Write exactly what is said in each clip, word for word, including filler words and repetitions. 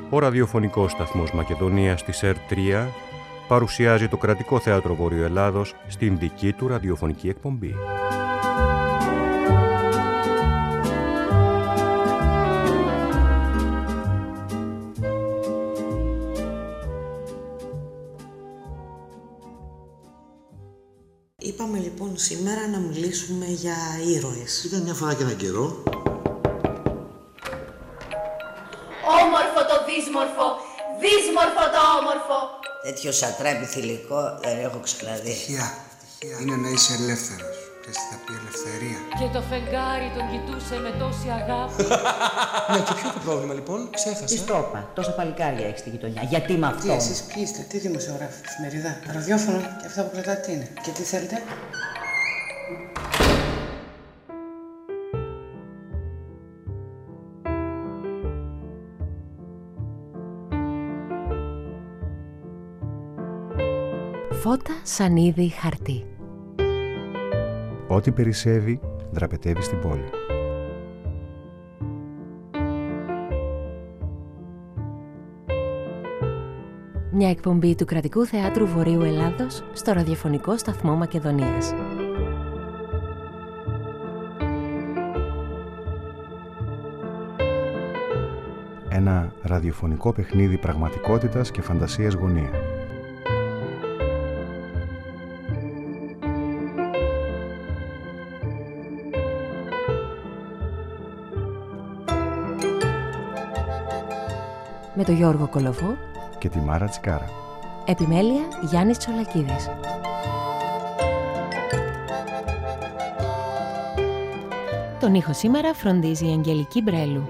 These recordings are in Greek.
Ο ραδιοφωνικός σταθμός Μακεδονίας της ΕΡΤ τρία παρουσιάζει το Κρατικό Θέατρο Βορείου Ελλάδος στην δική του ραδιοφωνική εκπομπή. Είπαμε λοιπόν σήμερα να μιλήσουμε για ήρωες. Ήταν μια φορά και έναν καιρό. Όμορφο το δύσμορφο, δύσμορφο το όμορφο. Τέτοιο σατράπι θηλυκό δεν έχω ξαναδεί. Τυχαία, τυχαία. Είναι να είσαι ελεύθερος. Και θα πει ελευθερία. Και το φεγγάρι τον κοιτούσε με τόση αγάπη. Ναι, και ποιο το πρόβλημα λοιπόν, ξέχασα. Τι στρόπα, τόσα παλικάρια έχει στη γειτονιά. Γιατί με αυτό. Τι εσείς ποιοι είστε, τι δημοσιογράφοι, εφημερίδα, ραδιόφωνο και αυτά που κρατάτε τι είναι. Και τι θέλετε. Φώτα, σανίδι, χαρτί. Ό,τι περισσεύει, δραπετεύει στην πόλη. Μια εκπομπή του Κρατικού Θεάτρου Βορείου Ελλάδος στο ραδιοφωνικό σταθμό Μακεδονίας. Ένα ραδιοφωνικό παιχνίδι πραγματικότητας και φαντασίας γωνία. Με τον Γιώργο Κολοβό και τη Μάρα Τσικάρα. Επιμέλεια Γιάννης Τσολακίδης. Τον ήχο σήμερα φροντίζει η Αγγελική Μπρέλου.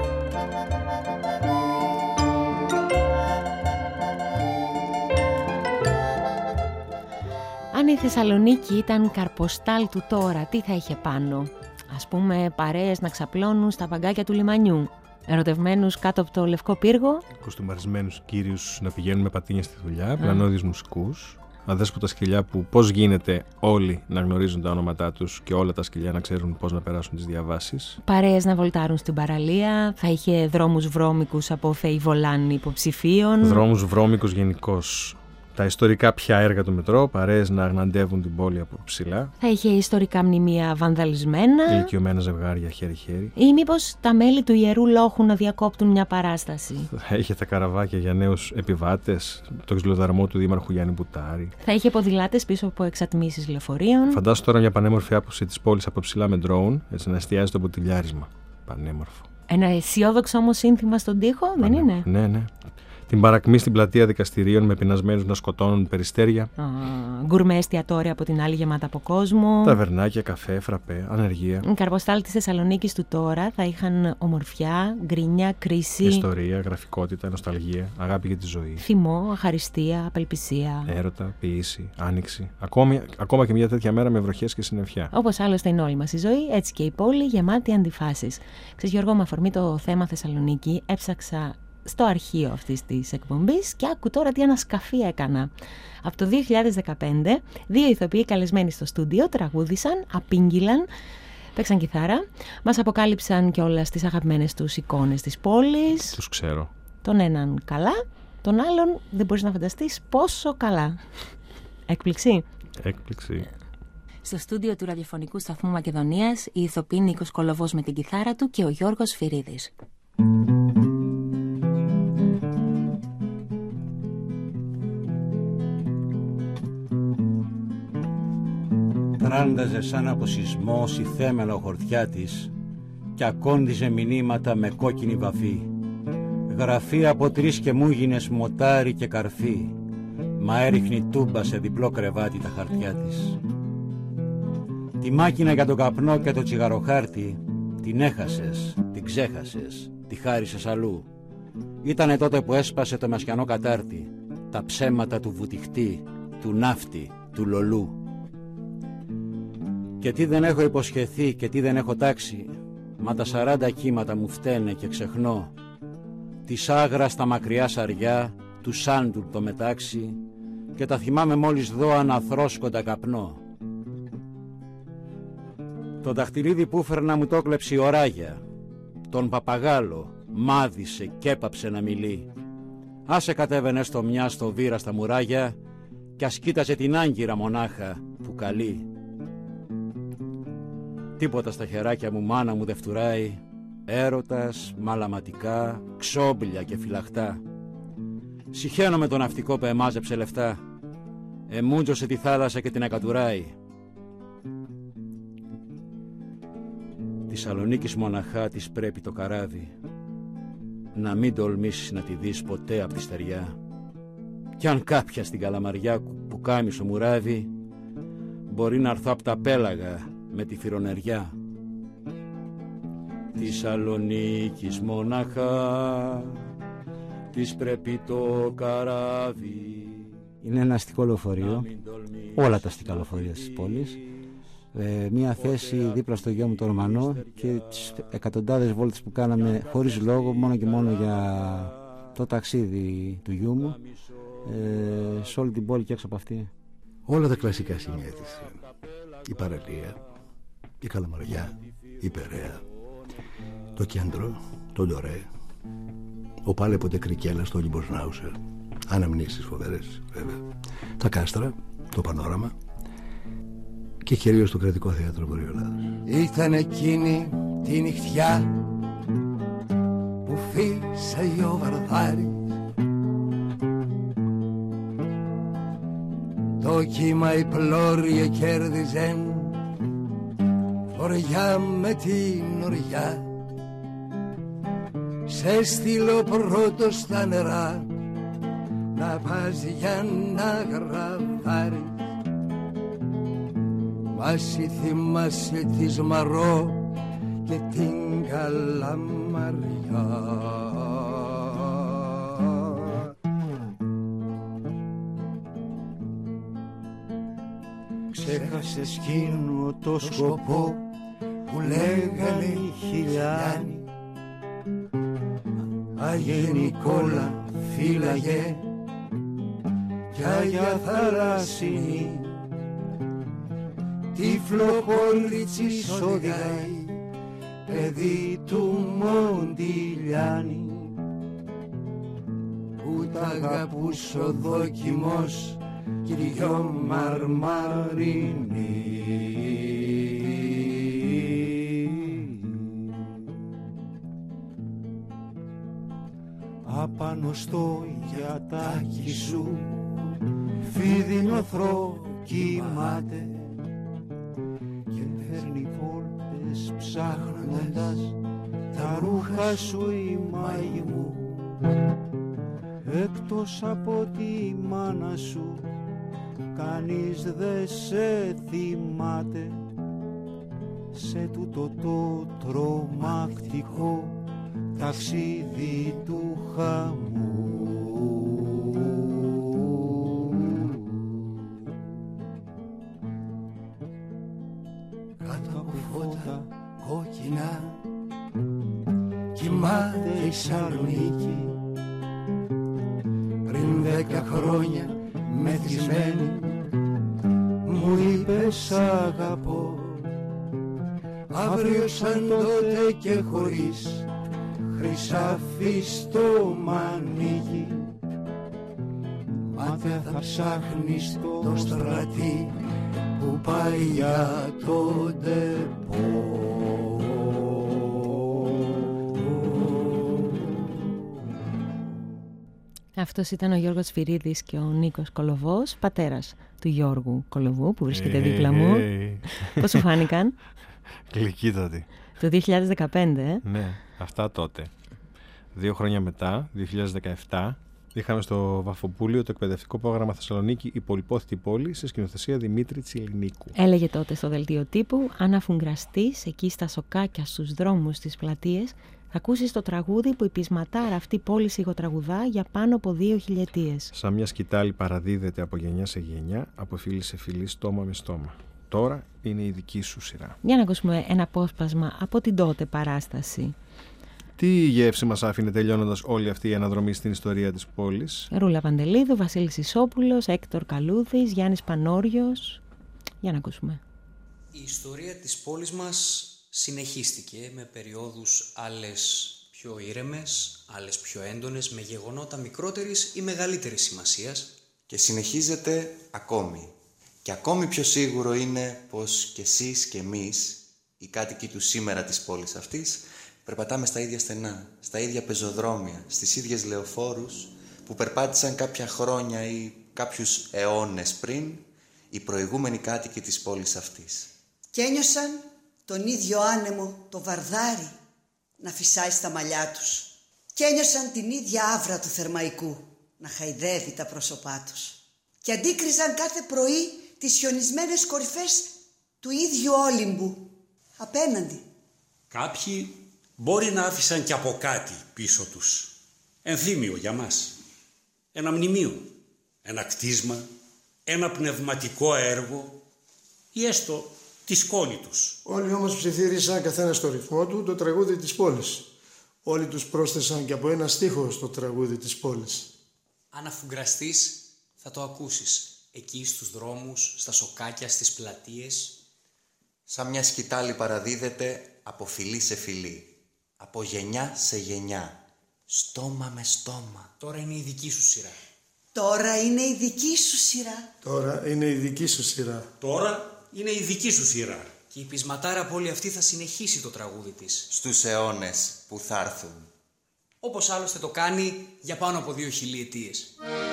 Αν η Θεσσαλονίκη ήταν καρποστάλ του τώρα, τι θα είχε πάνω? Ας πούμε παρέες να ξαπλώνουν στα παγκάκια του λιμανιού. Ερωτευμένους κάτω από το λευκό πύργο. Κοστούμαρισμένους κύριους να πηγαίνουν με πατίνια στη δουλειά. Πλανώδεις μουσικούς. Αδέσποτα σκυλιά που πώς γίνεται όλοι να γνωρίζουν τα ονόματά τους και όλα τα σκυλιά να ξέρουν πώς να περάσουν τις διαβάσεις. Παρέες να βολτάρουν στην παραλία. Θα είχε δρόμους βρώμικους από φεϊβολάν υποψηφίων. Δρόμους βρώμικους γενικώς. Τα ιστορικά πια έργα του μετρό, παρέες να αγναντεύουν την πόλη από ψηλά. Θα είχε ιστορικά μνημεία βανδαλισμένα. Ηλικιωμένα ζευγάρια χέρι-χέρι. Ή μήπως τα μέλη του Ιερού Λόχου να διακόπτουν μια παράσταση. Θα είχε τα καραβάκια για νέους επιβάτες, το ξυλοδαρμό του Δήμαρχου Γιάννη Μπουτάρη. Θα είχε ποδηλάτες πίσω από εξατμίσεις λεωφορείων. Φαντάσου τώρα μια πανέμορφη άποψη της πόλης από ψηλά με ντρόουν, έτσι να εστιάζει το ποτηλιάρισμα. Πανέμορφο. Ένα αισιόδοξο όμως σύνθημα στον τοίχο, δεν είναι? Ναι, ναι. Την παρακμή στην πλατεία δικαστηρίων με πεινασμένους να σκοτώνουν περιστέρια. Α, γκουρμέ εστιατόρια από την άλλη γεμάτα από κόσμο. Ταβερνάκια, καφέ, φραπέ, ανεργία. Οι καρποστάλ της Θεσσαλονίκης του τώρα θα είχαν ομορφιά, γκρίνια, κρίση. Ιστορία, γραφικότητα, νοσταλγία, αγάπη για τη ζωή. Θυμό, αχαριστία, απελπισία. Έρωτα, ποίηση, άνοιξη. Ακόμη, ακόμα και μια τέτοια μέρα με βροχές και συννεφιά. Όπως άλλωστε είναι όλη μας η ζωή, έτσι και η πόλη γεμάτη αντιφάσεις. Ξέρεις Γιώργο, με αφορμή το θέμα Θεσσαλονίκη, έψαξα στο αρχείο αυτής της εκπομπής και άκου τώρα τι ανασκαφή έκανα. Από το δύο χιλιάδες δεκαπέντε, δύο ηθοποιοί καλεσμένοι στο στούντιο τραγούδισαν, απήγγειλαν, παίξαν κιθάρα, μας αποκάλυψαν κιόλας τις αγαπημένες τους εικόνες της πόλης. Τους ξέρω. Τον έναν καλά, τον άλλον δεν μπορείς να φανταστείς πόσο καλά. Έκπληξη. Έκπληξη. Στο στούντιο του ραδιοφωνικού σταθμού Μακεδονίας, οι ηθοποιοί Νίκος Κολοβός με την κιθάρα του και ο Γιώργος Φυρίδης. Τράνταζε σαν από σεισμό η θέμελο χορτιά της και ακόντιζε μηνύματα με κόκκινη βαφή. Γραφή από τρεις και μούγινες μοτάρι και καρφί, μα έριχνη τούμπα σε διπλό κρεβάτι τα χαρτιά της. Τη μάκινα για τον καπνό και το τσιγαροχάρτη την έχασες, την ξέχασες, τη χάρισες αλλού. Ήτανε τότε που έσπασε το μασιανό κατάρτι, τα ψέματα του βουτυχτή, του ναύτη, του λολού. Και τι δεν έχω υποσχεθεί και τι δεν έχω τάξει, μα τα σαράντα κύματα μου φταίνε και ξεχνώ. Της άγρα στα μακριά σαριά, του σάντουρ το μετάξι, και τα θυμάμαι μόλις δω αναθρόσκοντα καπνό. Το δαχτυλίδι που φέρνα μου το κλέψει η οράγια, τον παπαγάλο, μάδισε κι έπαψε να μιλεί. Άσε κατέβαινε στο μια στο βήρα στα μουράγια κι ας κοίταζε την άγκυρα μονάχα που καλεί. Τίποτα στα χεράκια μου μάνα μου δε φτουράει, έρωτας, μαλαματικά, ξόμπλια και φυλαχτά. Συχαίνω με τον ναυτικό που εμάζεψε λεφτά, εμούντζωσε τη θάλασσα και την ακατουράει. Τη Σαλονίκης μοναχά της πρέπει το καράβι, να μην τολμήσεις να τη δεις ποτέ απ' τη στεριά. Κι αν κάποια στην Καλαμαριά που κάμισο μουράβι, μπορεί να έρθω απ' τα πέλαγα με τη φυρονεριά. Τη Σαλονίκης μοναχά της πρέπει το καράβι. Είναι ένα αστικό λεωφορείο, όλα τα αστικά λεωφορεία της πόλης. Ε, μία θέση δίπλα στο γιο μου το Ρωμανό και τις εκατοντάδες βόλτες που κάναμε χωρίς λόγο, μόνο και μόνο για το ταξίδι του γιού μου, ε, σε όλη την πόλη και έξω από αυτή. Όλα τα κλασικά σημεία της, η παραλία, η Καλαμαριά, η Περαία, το κέντρο, το Ντορέ, ο πάλεποτε Κρικέλα στο Λιμποσνάουσερ, αναμνήσεις φοβερές βέβαια, τα κάστρα, το πανόραμα και κυρίως το κρατικό θέατρο Βορειοελλάδας. Ήταν εκείνη τη νυχτιά που φύσαγε ο Βαρδάρης, το κύμα η πλώρια κέρδιζεν φοριά με την οριά. Σε στείλω πρώτο στα νερά να πας για να γραβάρεις. Μάση θυμάσαι της Μαρό και την Καλαμαριά. Ξέχασες εκείνο το σκοπό που λέγανε οι χιλιάνοι. Αγιε Νικόλα φύλαγε κι Αγιά Θαλασσινή, τύφλο κόλλητσις οδηγάει παιδί του Μοντιλιάνη, που τ' αγαπούσε ο δόκιμος κυριό Μαρμαρινή. Απάνω στο γιατάκι σου φίδινο θρό κοιμάται και φέρνει βόλτες ψάχνοντας τα ρούχα σου η μάγη μου. Εκτός από τη μάνα σου κανείς δε σε θυμάται σε τούτο το τρομακτικό ταξίδι του χαμού. Κάτω από φώτα κόκκινα κοιμάται η Σαλονίκη. Πριν δέκα χρόνια μεθυσμένη μου είπες αγαπώ. Αύριο σαν τότε και χωρίς χρυσάφι στο μανίκι, μάτια θα ψάχνεις το στρατή που πάει για το ντεπό. Αυτός ήταν ο Γιώργος Σφυρίδης και ο Νίκος Κολοβός, πατέρας του Γιώργου Κολοβού που βρίσκεται hey, δίπλα μου. Hey. Πώς σου φάνηκαν? Γλυκύτατη. Το δύο χιλιάδες δεκαπέντε, ε? Ναι, αυτά τότε. Δύο χρόνια μετά, δύο χιλιάδες δεκαεπτά, είχαμε στο Βαφοπούλιο το εκπαιδευτικό πρόγραμμα Θεσσαλονίκη «Η πολυπόθητη πόλη» σε σκηνοθεσία Δημήτρη Τσιλινίκου. Έλεγε τότε στο δελτίο τύπου: αν αφουγκραστείς εκεί στα σοκάκια, στους δρόμους, στις πλατείες, θα ακούσεις το τραγούδι που η πεισματάρα αυτή πόλη σιγοτραγουδά για πάνω από δύο χιλιετίες. Σαν μια σκητάλη παραδίδεται από γενιά σε γενιά, από φίλη σε φίλη, στόμα με στόμα. Τώρα είναι η δική σου σειρά. Για να ακούσουμε ένα απόσπασμα από την τότε παράσταση. Τι γεύση μας άφηνε τελειώνοντας όλη αυτή η αναδρομή στην ιστορία της πόλης? Ρούλα Παντελίδου, Βασίλης Ισόπουλος, Έκτορ Καλούδης, Γιάννης Πανόριος. Για να ακούσουμε. Η ιστορία της πόλης μας συνεχίστηκε με περιόδους άλλες πιο ήρεμες, άλλες πιο έντονες, με γεγονότα μικρότερης ή μεγαλύτερης σημασίας. Και συνεχίζεται ακόμη. Και ακόμη πιο σίγουρο είναι πως κι εσείς και εμείς, οι κάτοικοι του σήμερα της πόλης αυτής, περπατάμε στα ίδια στενά, στα ίδια πεζοδρόμια, στις ίδιες λεωφόρους που περπάτησαν κάποια χρόνια ή κάποιους αιώνες πριν οι προηγούμενοι κάτοικοι της πόλης αυτής. Και ένιωσαν τον ίδιο άνεμο, το βαρδάρι, να φυσάει στα μαλλιά τους. Και ένιωσαν την ίδια άβρα του Θερμαϊκού να χαϊδεύει τα πρόσωπά τους. Και αντίκριζαν κάθε πρωί τις χιονισμένες κορυφές του ίδιου Όλυμπου απέναντι. Κάποιοι μπορεί να άφησαν και από κάτι πίσω τους. Ενθύμιο για μας. Ένα μνημείο, ένα κτίσμα, ένα πνευματικό έργο ή έστω τη σκόνη τους. Όλοι όμως ψιθύρισαν καθένα στο ρυθμό του το τραγούδι της πόλης. Όλοι τους πρόσθεσαν και από ένα στίχο στο τραγούδι της πόλης. Αν αφουγκραστείς θα το ακούσεις. Εκεί στους δρόμους, στα σοκάκια, στις πλατείες. Σαν μια σκητάλη παραδίδεται από φυλή σε φυλή. Από γενιά σε γενιά. Στόμα με στόμα. Τώρα είναι η δική σου σειρά. Τώρα είναι η δική σου σειρά. Τώρα είναι η δική σου σειρά. Τώρα είναι η δική σου σειρά. Και η πεισματάρα πόλη αυτή θα συνεχίσει το τραγούδι της. Στους αιώνες που θα έρθουν. Όπως άλλωστε το κάνει για πάνω από δύο χιλιετίες.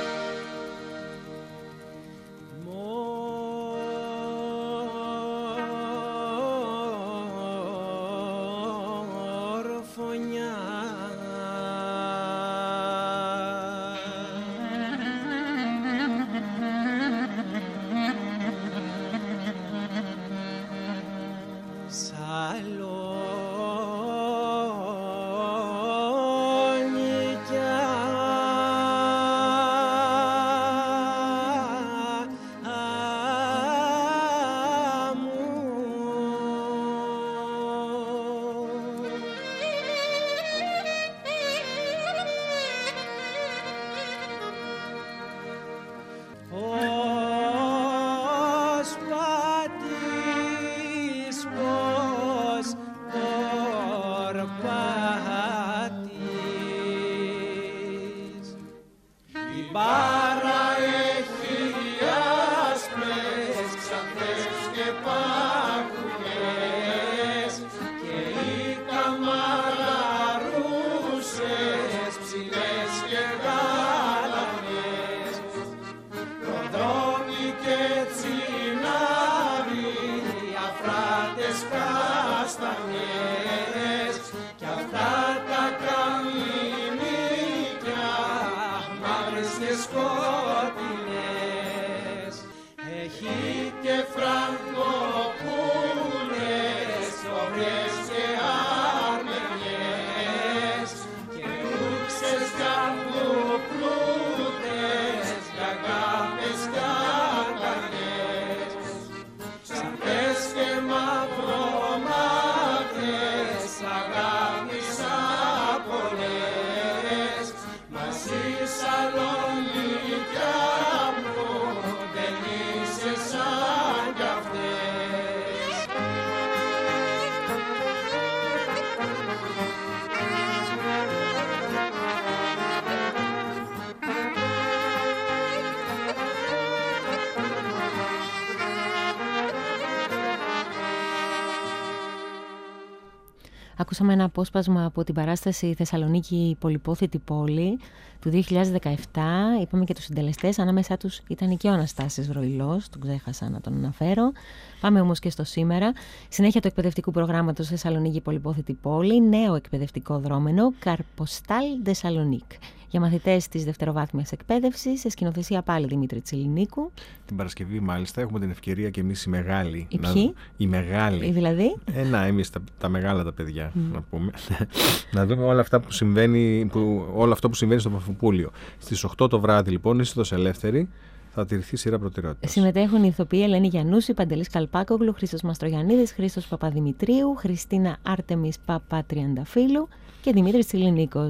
Ακούσαμε ένα απόσπασμα από την παράσταση Θεσσαλονίκη Πολυπόθητη Πόλη του δύο χιλιάδες δεκαεπτά. Είπαμε και τους συντελεστές, ανάμεσά τους ήταν και ο Αναστάσης Ροϊλός, τον ξέχασα να τον αναφέρω. Πάμε όμως και στο σήμερα. Συνέχεια του εκπαιδευτικού προγράμματος Θεσσαλονίκη Πολυπόθητη Πόλη, νέο εκπαιδευτικό δρόμενο Καρποστάλ Θεσσαλονίκ. Για μαθητές της δευτεροβάθμιας εκπαίδευσης, σε σκηνοθεσία πάλι Δημήτρη Τσιλινίκου. Την Παρασκευή, μάλιστα, έχουμε την ευκαιρία και εμείς οι μεγάλοι. Οι ποιοι? Οι μεγάλοι. Οι δηλαδή? Ε, να, εμείς τα, τα μεγάλα τα παιδιά, mm. να πούμε. Να δούμε όλα αυτά που συμβαίνει, που, όλο αυτό που συμβαίνει στο Παφοπούλιο. Στις οκτώ το βράδυ, λοιπόν, είσοδος ελεύθερη. Θα τηρηθεί σειρά προτεραιότητας. Συμμετέχουν οι ηθοποιοί Ελένη Γιαννούση, Παντελής Καλπάκογλου, Χρήστος Μαστρογιαννίδης, Χρήστος Παπαδημητρίου, Χριστίνα Άρτεμις Παπατριανταφύλου και Δημήτρης Τσιλινίκος.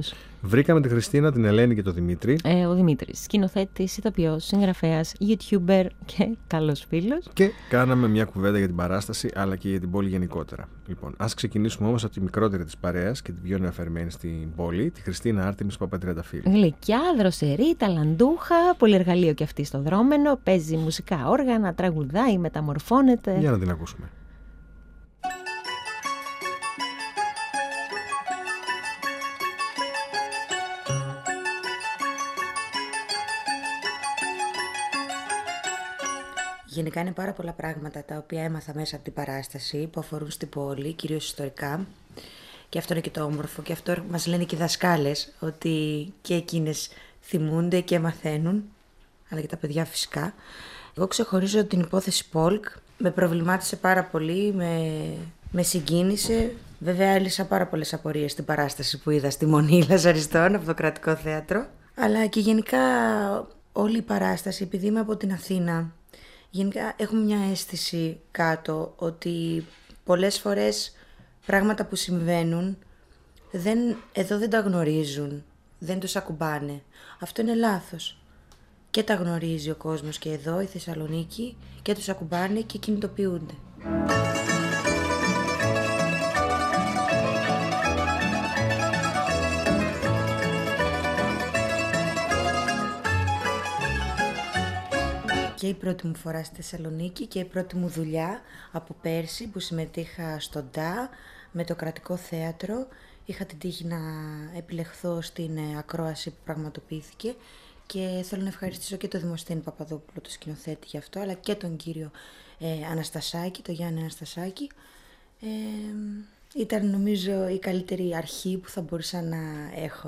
Βρήκαμε τη Χριστίνα, την Ελένη και τον Δημήτρη. Ε, ο Δημήτρης, σκηνοθέτης, ηθοποιός, συγγραφέας, YouTuber και καλός φίλος. Και κάναμε μια κουβέντα για την παράσταση αλλά και για την πόλη γενικότερα. Λοιπόν, ας ξεκινήσουμε όμως από τη μικρότερη της παρέας και την πιο νεοφερμένη στην πόλη, τη Χριστίνα Άρτεμις Παπατριανταφύλου. Γλυκιά, δροσερή, ταλαντούχα, πολυεργαλείο κι αυτή στο δρόμενο, παίζει μουσικά όργανα, τραγουδάει, μεταμορφώνεται. Για να την ακούσουμε. Γενικά είναι πάρα πολλά πράγματα τα οποία έμαθα μέσα από την παράσταση που αφορούν στην πόλη, κυρίως ιστορικά. Και αυτό είναι και το όμορφο και αυτό μας λένε και οι δασκάλες, ότι και εκείνες θυμούνται και μαθαίνουν, αλλά και τα παιδιά φυσικά. Εγώ ξεχωρίζω την υπόθεση Πολκ, με προβλημάτισε πάρα πολύ, με, με συγκίνησε. Βέβαια έλυσα πάρα πολλές απορίες στην παράσταση που είδα στη Μονή Λαζαριστών από το Κρατικό Θέατρο. Αλλά και γενικά όλη η παράσταση, επειδή είμαι από την Αθήνα, γενικά έχουμε μια αίσθηση κάτω ότι πολλές φορές πράγματα που συμβαίνουν δεν, εδώ δεν τα γνωρίζουν, δεν τους ακουμπάνε. Αυτό είναι λάθος. Και τα γνωρίζει ο κόσμος και εδώ η Θεσσαλονίκη και τους ακουμπάνε και κινητοποιούνται. Και η πρώτη μου φορά στη Θεσσαλονίκη και η πρώτη μου δουλειά από πέρσι που συμμετείχα στο ΝΤΑ με το Κρατικό Θέατρο. Είχα την τύχη να επιλεχθώ στην ακρόαση που πραγματοποιήθηκε και θέλω να ευχαριστήσω και τον Δημοσθένη Παπαδόπουλο, το σκηνοθέτη γι' αυτό, αλλά και τον κύριο ε, Αναστασάκη, τον Γιάννη Αναστασάκη. Ε, ήταν νομίζω η καλύτερη αρχή που θα μπορούσα να έχω.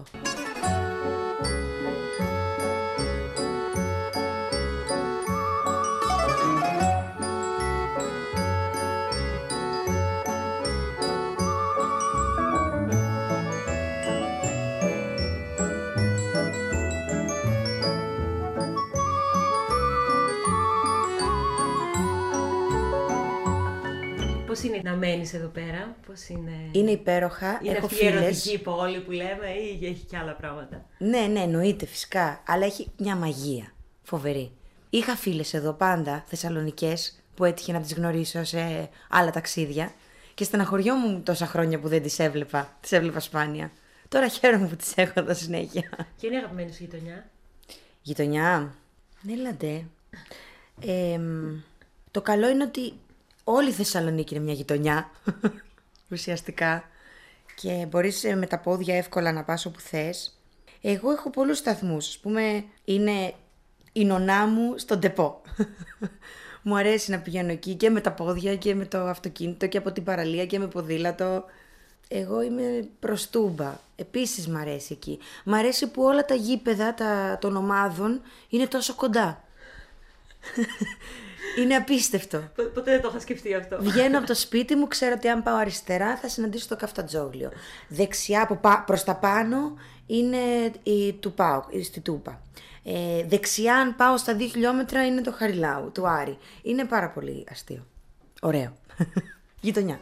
Πώς είναι να μένεις εδώ πέρα, πώς είναι... Είναι υπέροχα, είναι έχω αυτή η φίλες. ερωτική πόλη που λέμε ή έχει και άλλα πράγματα? Ναι, ναι, εννοείται φυσικά, αλλά έχει μια μαγεία φοβερή. Είχα φίλες εδώ πάντα, Θεσσαλονικές, που έτυχε να τις γνωρίσω σε άλλα ταξίδια και στεναχωριόμουν τόσα χρόνια που δεν τις έβλεπα, τις έβλεπα σπάνια. Τώρα χαίρομαι που τις έχω εδώ συνέχεια. Και είναι αγαπημένη σου γειτονιά? Γειτονιά, ναι, λαντέ. Ε, το καλό είναι ότι όλη η Θεσσαλονίκη είναι μια γειτονιά, ουσιαστικά, και μπορείς με τα πόδια εύκολα να πας όπου θες. Εγώ έχω πολλούς σταθμούς, ας πούμε, είναι η νονά μου στον Τεπό. Μου αρέσει να πηγαίνω εκεί και με τα πόδια και με το αυτοκίνητο και από την παραλία και με ποδήλατο. Εγώ είμαι προς Τούμπα, επίσης μ' αρέσει εκεί. Μ' αρέσει που όλα τα γήπεδα τα, των ομάδων είναι τόσο κοντά. Είναι απίστευτο. Ποτέ δεν το είχα σκεφτεί αυτό. Βγαίνω από το σπίτι μου, ξέρω ότι αν πάω αριστερά θα συναντήσω το Καφτατζόγλιο. Δεξιά από πα... προς τα πάνω είναι η του ΠΑΟΚ, στη Τούπα. Ε, δεξιά αν πάω στα δύο χιλιόμετρα είναι το Χαριλάου, του Άρη. Είναι πάρα πολύ αστείο. Ωραίο. Γειτονιά.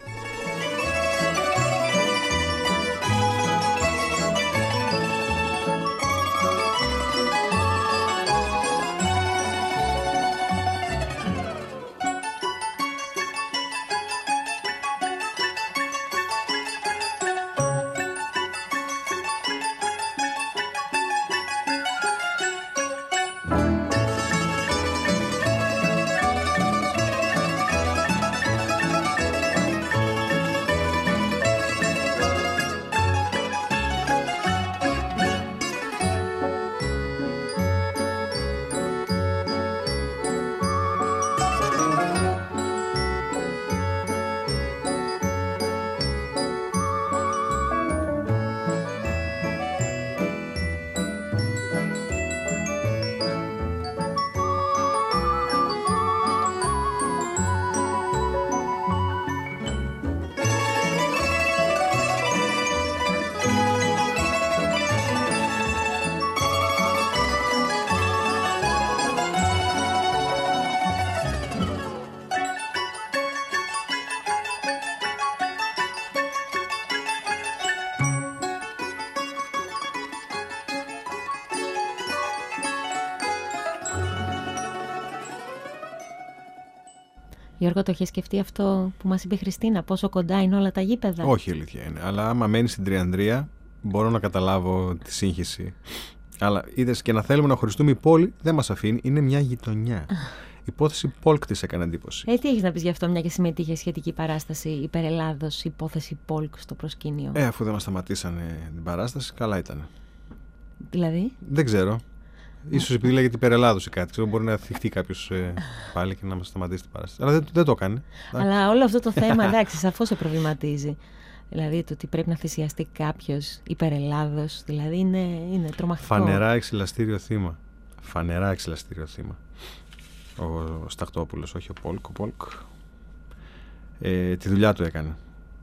Γιώργο, το είχε σκεφτεί αυτό που μας είπε η Χριστίνα, πόσο κοντά είναι όλα τα γήπεδα? Όχι, η αλήθεια είναι. Αλλά άμα μένει στην Τριανδρία, μπορώ να καταλάβω τη σύγχυση. Αλλά είδες, και να θέλουμε να χωριστούμε, η πόλη δεν μας αφήνει, είναι μια γειτονιά. Η υπόθεση Πολκ της έκανε εντύπωση. Ε, τι έχεις να πεις γι' αυτό, μια και συμμετείχε σχετική παράσταση υπερελλάδος, υπόθεση Πολκ στο προσκήνιο? Ε, αφού δεν μας σταματήσανε την παράσταση, καλά ήταν. Δηλαδή? Δεν ξέρω. Ίσως επειδή λέγεται υπερελλάδος ή κάτι. Ξέρω, μπορεί να θυχτεί κάποιος ε, πάλι και να μας σταματήσει την παράσταση. Αλλά δεν, δεν το έκανε. Αλλά όλο αυτό το θέμα, εντάξει, σαφώς σε προβληματίζει. Δηλαδή το ότι πρέπει να θυσιαστεί κάποιος υπερελλάδος, δηλαδή είναι, είναι τρομακτικό. Φανερά εξελαστήριο θύμα. Φανερά εξελαστήριο θύμα. Ο, ο Σταχτόπουλος, όχι ο Πολκ. Ο Πολκ ε, τη δουλειά του έκανε.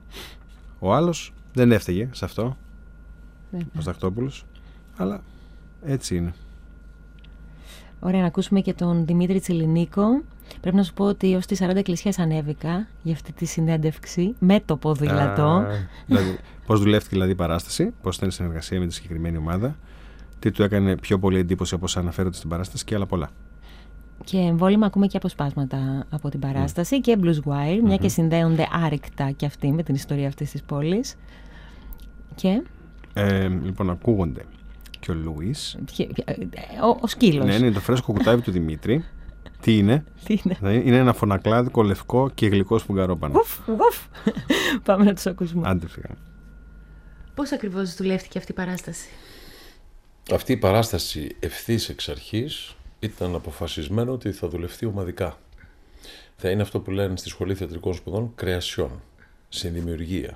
Ο άλλος δεν έφταιγε σε αυτό. Βέβαια. Ο Σταχτόπουλος. Αλλά έτσι είναι. Ωραία, να ακούσουμε και τον Δημήτρη Τσιλινίκο. Πρέπει να σου πω ότι ως τις σαράντα εκκλησιές ανέβηκα για αυτή τη συνέντευξη με το ποδήλατο. Δηλαδή, πώς δουλεύτηκε δηλαδή η παράσταση, πώς ήταν η συνεργασία με τη συγκεκριμένη ομάδα, τι του έκανε πιο πολύ εντύπωση όπως αναφέρονται στην παράσταση και άλλα πολλά. Και εμβόλυμα ακούμε και αποσπάσματα από την παράσταση mm. και Blues Wire, mm-hmm. μια και συνδέονται άρρηκτα και αυτοί με την ιστορία αυτής της πόλης. Και... Ε, λοιπόν, ακούγονται και ο Λουίς. Ο, ο σκύλος. Ναι, είναι το φρέσκο κουτάβι του Δημήτρη. Τι είναι? Τι είναι? Είναι ένα φωνακλάδικο, λευκό και γλυκό σφουγγαρόπανο. Ουφ, ουφ. Πάμε να τους ακούσουμε. Άντε φύγαμε. Πώς ακριβώς δουλεύτηκε αυτή η παράσταση? Αυτή η παράσταση ευθύς εξ αρχής ήταν αποφασισμένο ότι θα δουλευτεί ομαδικά. Θα είναι αυτό που λένε στη Σχολή Θεατρικών Σπουδών κρεασιόν, συνδημιουργία.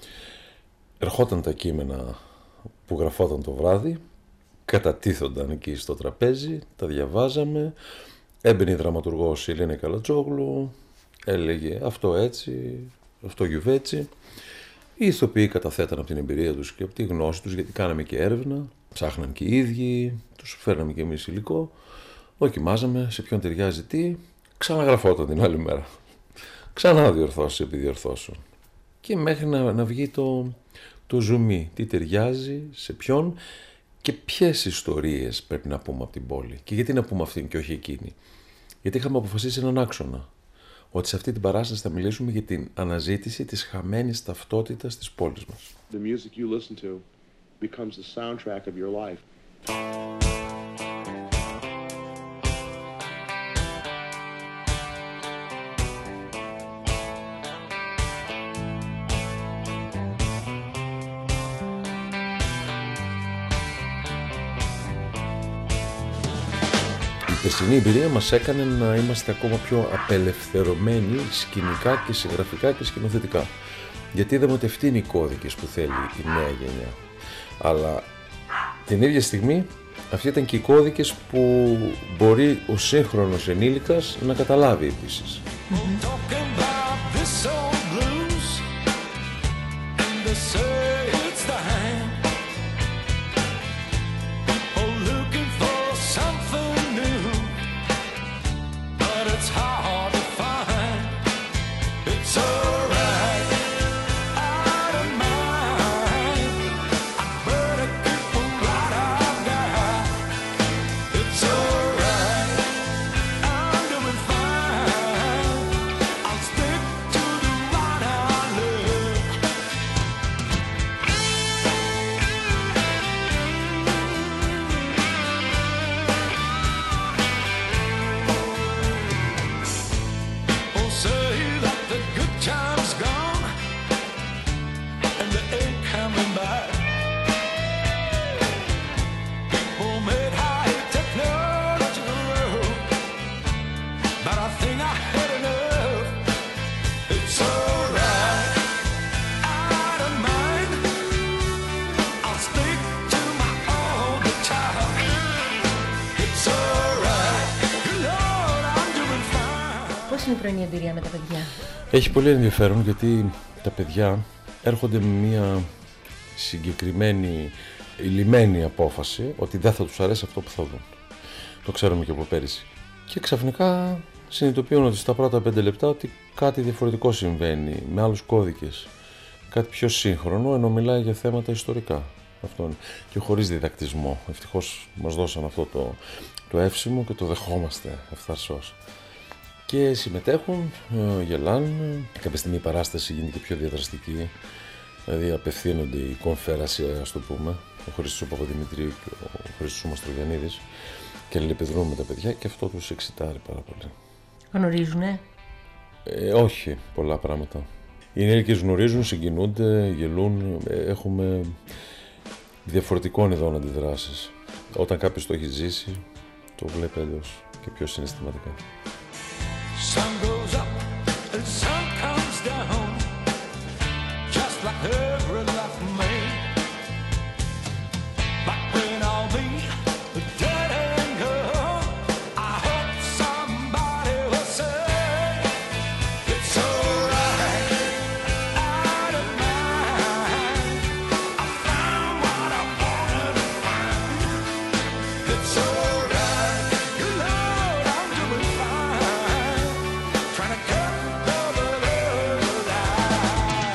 Ερχόταν τα κείμενα που γραφόταν το βράδυ, κατατίθονταν εκεί στο τραπέζι, τα διαβάζαμε, έμπαινε η δραματουργός η Ελένη Καλατζόγλου, έλεγε αυτό έτσι, αυτό γιουβέτσι. Οι ηθοποιοί καταθέταν από την εμπειρία τους και από τη γνώση τους, γιατί κάναμε και έρευνα, ψάχναν και οι ίδιοι, τους φέρναμε και εμείς υλικό, δοκιμάζαμε σε ποιον ταιριάζει τι, ξαναγραφόταν την άλλη μέρα. Ξανά διορθώσεις επί διορθώσεων. Και μέχρι να, να βγει το, το ζουμί, τι ταιριάζει, σε ποιον και ποιες ιστορίες πρέπει να πούμε από την πόλη. Και γιατί να πούμε αυτήν και όχι εκείνη? Γιατί είχαμε αποφασίσει έναν άξονα. Ότι σε αυτή την παράσταση θα μιλήσουμε για την αναζήτηση της χαμένης ταυτότητας της πόλης μας. The music you listen to becomes the soundtrack of your life. Η περσινή εμπειρία μας έκανε να είμαστε ακόμα πιο απελευθερωμένοι σκηνικά και συγγραφικά και σκηνοθετικά. Γιατί είδαμε ότι αυτοί είναι οι κώδικες που θέλει η νέα γενιά. Αλλά την ίδια στιγμή αυτοί ήταν και οι κώδικες που μπορεί ο σύγχρονος ενήλικας να καταλάβει επίσης. Η εμπειρία με τα παιδιά. Έχει πολύ ενδιαφέρον γιατί τα παιδιά έρχονται με μια συγκεκριμένη ηλυμένη απόφαση ότι δεν θα τους αρέσει αυτό που θα δουν. Το ξέρουμε και από πέρυσι. Και ξαφνικά συνειδητοποιούν ότι στα πρώτα πέντε λεπτά ότι κάτι διαφορετικό συμβαίνει, με άλλους κώδικες. Κάτι πιο σύγχρονο, ενώ μιλάει για θέματα ιστορικά. Αυτό και χωρίς διδακτισμό. Ευτυχώς μας δώσαν αυτό το, το εύσημο και το δεχόμαστε ευθαρσώς. Και συμμετέχουν, γελάνε. Κάποια στιγμή η παράσταση γίνεται και πιο διαδραστική. Δηλαδή απευθύνονται οι κονφέρασια, ας το πούμε, ο Χρήστος ο Παπαδημητρίου και ο Χρήστος ο Μαστρογιαννίδης, και αλληλεπιδρούν με τα παιδιά, και αυτό τους εξητάρει πάρα πολύ. Γνωρίζουνε? Ε, όχι πολλά πράγματα. Οι ενήλικες γνωρίζουν, συγκινούνται, γελούν. Έχουμε διαφορετικών ειδών αντιδράσεις. Όταν κάποιος το έχει ζήσει, το βλέπει αλλιώς και πιο συναισθηματικά. Sun goes up and sun comes down, just like every life made. But when I'll be dead and gone, I hope somebody will say it's alright, I don't mind. I found what I wanted to find. It's alright, you know I'm doing fine. Trying to cut the blood out.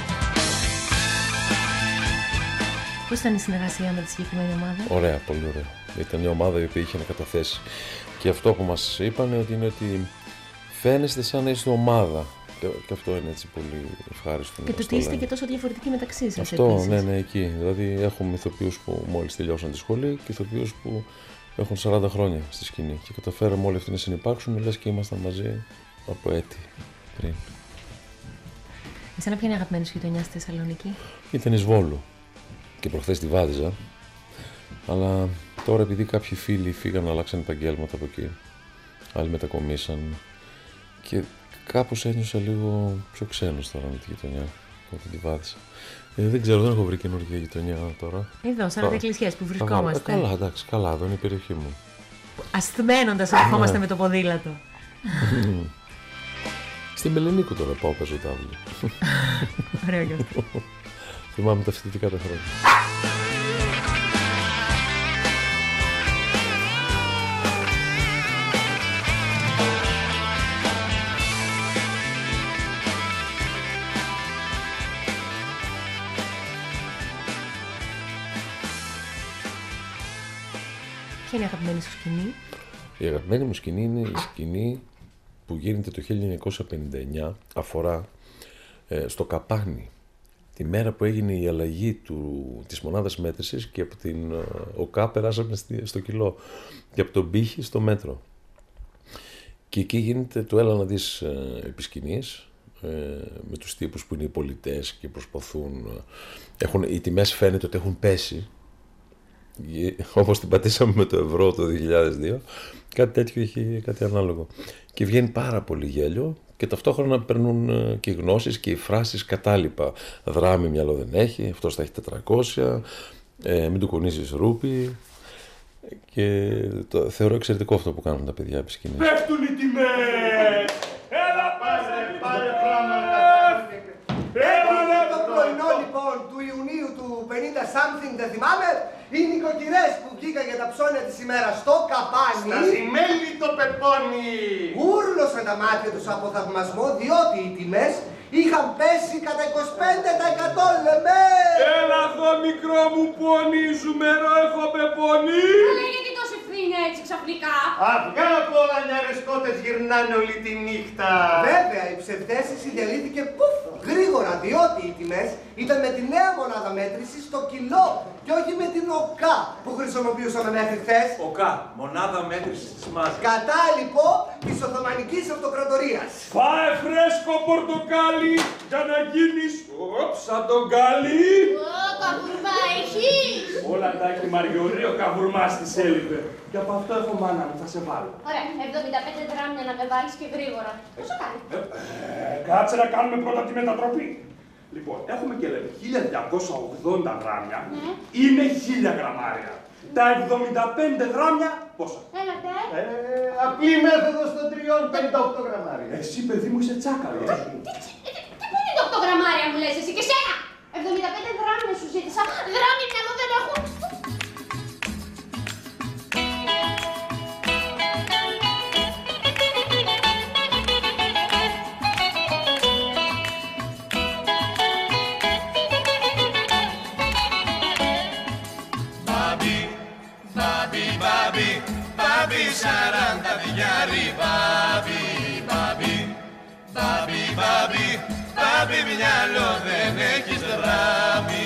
Πώς ήταν η συνεργασία με τη συγκεκριμένη ομάδα? Ωραία, πολύ ωραία. Ήταν μια ομάδα η οποία είχε να καταθέσει. Και αυτό που μας είπαν ότι είναι ότι φαίνεστε σαν να είστε ομάδα. Και, και αυτό είναι έτσι πολύ ευχάριστο. Και το ότι είστε και τόσο διαφορετικοί μεταξύ σας. Αυτό, επίσης. ναι, ναι, εκεί. Δηλαδή έχουμε ηθοποιούς που μόλις τελειώσαν τη σχολή και ηθοποιούς που έχουν σαράντα χρόνια στη σκηνή. Και καταφέραμε όλοι αυτοί να συνυπάρξουν, λες και ήμασταν μαζί από έτη πριν. Εσένα ποια είναι η αγαπημένη σου γειτονιά στη Θεσσαλονίκη? Ήταν εις Βόλου. Και προχθές τη βάδιζα. Αλλά τώρα επειδή κάποιοι φίλοι φύγαν, αλλάξαν επαγγέλματα από εκεί. Άλλοι μετακομίσαν. Και κάπως ένιωσα λίγο πιο ξένος τώρα με τη γειτονιά όταν τη βάδισα. Ε, δεν ξέρω, δεν έχω βρει καινούργια γειτονιά τώρα. Εδώ, σαν τις εκκλησίες που βρισκόμαστε. Καλά, εντάξει, καλά, εδώ είναι η περιοχή μου. Ασθμένοντας ερχόμαστε με το ποδήλατο. Στη Μελενίκου τώρα πάω, παίζω τάβλη. Ωραίο και αυτό. Θυμάμαι τα φοιτητικά τα χρόνια. Ποια είναι η αγαπημένη σου σκηνή? Η αγαπημένη μου σκηνή είναι η σκηνή που γίνεται το χίλια εννιακόσια πενήντα εννιά, αφορά ε, στο Καπάνι, τη μέρα που έγινε η αλλαγή του, της μονάδας μέτρησης, και από την ε, ΟΚΑ περάσαμε στη, στο κιλό και από τον πύχη στο μέτρο. Και εκεί γίνεται το έλα να δεις ε, επί σκηνής, ε, με τους τύπους που είναι οι πολιτές και προσπαθούν, ε, έχουν, οι τιμές φαίνεται ότι έχουν πέσει, όπως την πατήσαμε με το ευρώ το δύο χιλιάδες δύο, κάτι τέτοιο έχει, κάτι ανάλογο. Και βγαίνει πάρα πολύ γέλιο και ταυτόχρονα παίρνουν και οι γνώσεις και οι φράσεις κατάλοιπα. Δράμει μυαλό δεν έχει, αυτός θα έχει τετρακόσια, ε, μην του κουνήσεις ρούπι. Και το θεωρώ εξαιρετικό αυτό που κάνουν τα παιδιά επί σκηνής. Πέφτουν οι τιμές! Έλα πάρε, πάρε πράγματα! Έβαλε το πρωινό λοιπόν του Ιουνίου του πενήντα something, δεν θυμάμαι, οι νοικοκυρές που βγήκαν για τα ψώνια της ημέρας στο Καπάνι, στα ζυμέλη το πεπόνι, ούρλωσαν τα μάτια τους από θαυμασμό, διότι οι τιμές είχαν πέσει κατά είκοσι πέντε τοις εκατό, λέμε! Έλα εδώ μικρό μου, πονίζουμε, ρο έχω πεπόνι! Αλλά γιατί τόση φθήνε έτσι ξαφνικά? Αυγά από όλα νιαρεσκότες γυρνάνε όλη τη νύχτα! Βέβαια, η ψευδαίσθηση διαλύθηκε πουφ, γρήγορα, διότι οι τιμές ήταν με τη νέα μονάδα μέτρησης στο κιλό και όχι με την ΟΚΑ που χρησιμοποιούσαμε μέχρι χθες. ΟΚΑ, μονάδα μέτρησης της μάζας. Κατάλοιπο της Οθωμανικής Αυτοκρατορίας. Φάε φρέσκο πορτοκάλι για να γίνεις σαν τον Γκάλι. Ω, καβουρμά έχεις! Όλα τα έχει Μαριωρή, ο καβουρμάς της έλειπε. Και από αυτό έχω μάνα μου, θα σε βάλω. Ωραία, εβδομήντα πέντε γράμμια να με βάλεις και γρήγορα. Πόσο κάνει? Ε, ε, κάτσε να κάνουμε πρώτα τη μετατροπή. Λοιπόν, έχουμε και λέμε χίλια διακόσια ογδόντα γράμμια, ναι, είναι χίλια γραμμάρια. Τα εβδομήντα πέντε γράμμια πόσα? Έλατε. Ε, απλή μέθοδος των τριών πενήντα οκτώ γραμμάρια. Εσύ παιδί μου είσαι τσάκαλος. Τι πενήντα οκτώ γραμμάρια μου λες εσύ και σένα? εβδομήντα πέντε γράμμια σου ζήτησα, γράμμια μυαλό δεν έχω. Σαράντα διάρι, μπάμπι, μπάμπι, μπάμπι μυαλό δεν έχεις δράμει.